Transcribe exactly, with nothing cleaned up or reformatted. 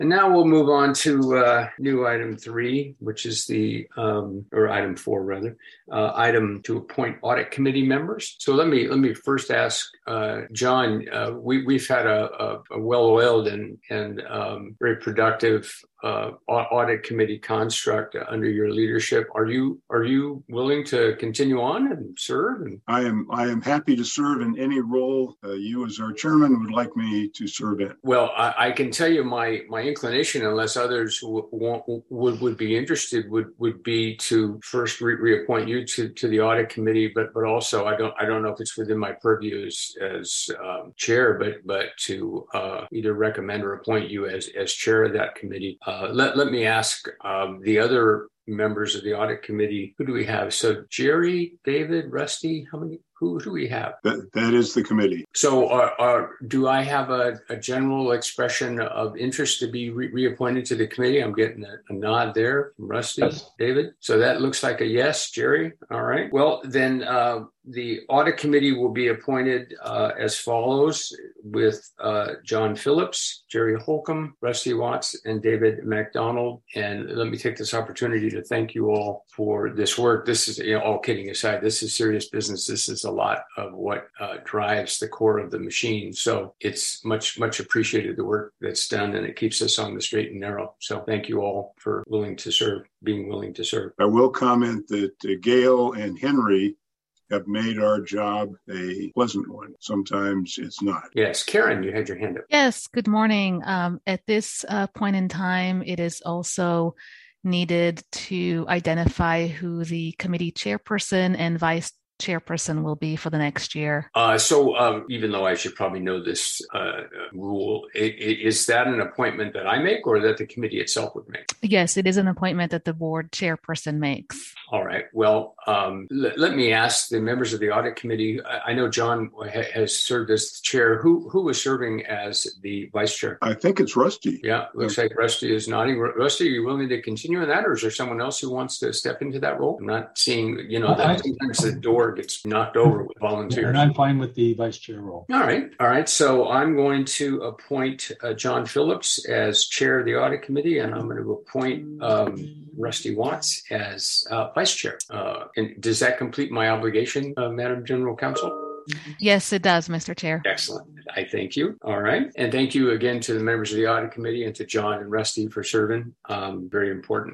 And now we'll move on to uh, new item three, which is the, um, or item four rather, uh, item to appoint audit committee members. So let me let me first ask uh, John. Uh, we we've had a, a, a well-oiled and and um, very productive uh, audit committee construct under your leadership. Are you are you willing to continue on and serve? And... I am I am happy to serve in any role uh, you, as our chairman, would like me to serve in. Well, I, I can tell you my my inclination, unless others w- want, would would be interested, would would be to first re- reappoint you to, to the audit committee, but but also I don't I don't know if it's within my purview as as um, chair, but but to uh, either recommend or appoint you as as chair of that committee. Uh, let let me ask um, the other members of the audit committee. Who do we have? So Jerry, David, Rusty. How many? Who do we have? That, that is the committee. So uh, uh, do I have a, a general expression of interest to be re- reappointed to the committee? I'm getting a, a nod there from Rusty, yes. David. So that looks like a yes, Jerry. All right. Well, then uh, the audit committee will be appointed uh, as follows with uh, John Phillips, Jerry Holcomb, Rusty Watts, and David McDonald. And let me take this opportunity to thank you all for this work. This is, you know, all kidding aside, this is serious business. This is a lot of what uh, drives the core of the machine. So it's much, much appreciated, the work that's done, and it keeps us on the straight and narrow. So thank you all for willing to serve, being willing to serve. I will comment that uh, Gail and Henry have made our job a pleasant one. Sometimes it's not. Yes. Karen, you had your hand up. Yes. Good morning. Um, at this uh, point in time, it is also needed to identify who the committee chairperson and vice chairperson will be for the next year. Uh, so uh, even though I should probably know this uh, rule, it, it, is that an appointment that I make or that the committee itself would make? Yes, it is an appointment that the board chairperson makes. All right. Well, um, l- let me ask the members of the audit committee. I, I know John ha- has served as the chair. Who who is serving as the vice chair? I think it's Rusty. Yeah, looks like Rusty is nodding. Rusty, are you willing to continue in that, or is there someone else who wants to step into that role? I'm not seeing, you know, that sometimes the door gets knocked over with volunteers. And I'm fine with the vice chair role. All right. All right. So I'm going to appoint uh, John Phillips as chair of the audit committee, and I'm going to appoint um, Rusty Watts as uh, vice chair. Uh, and does that complete my obligation, uh, Madam General Counsel? Yes, it does, Mister Chair. Excellent. I thank you. All right. And thank you again to the members of the audit committee and to John and Rusty for serving. Um, very important.